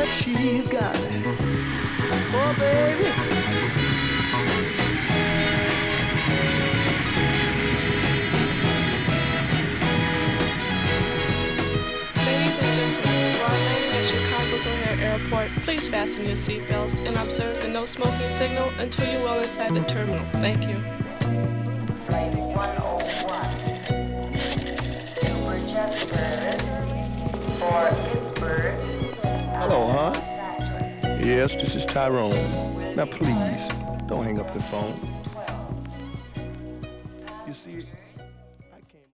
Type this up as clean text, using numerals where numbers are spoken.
She's got it. Oh, baby. Ladies and gentlemen, while landing at Chicago's O'Hare Airport, please fasten your seatbelts and observe the no smoking signal until you're well inside the terminal. Thank you. Flight 101. Super jet service for Pittsburgh. Hello, huh? Yes, this is Tyrone. Now, please, don't hang up the phone.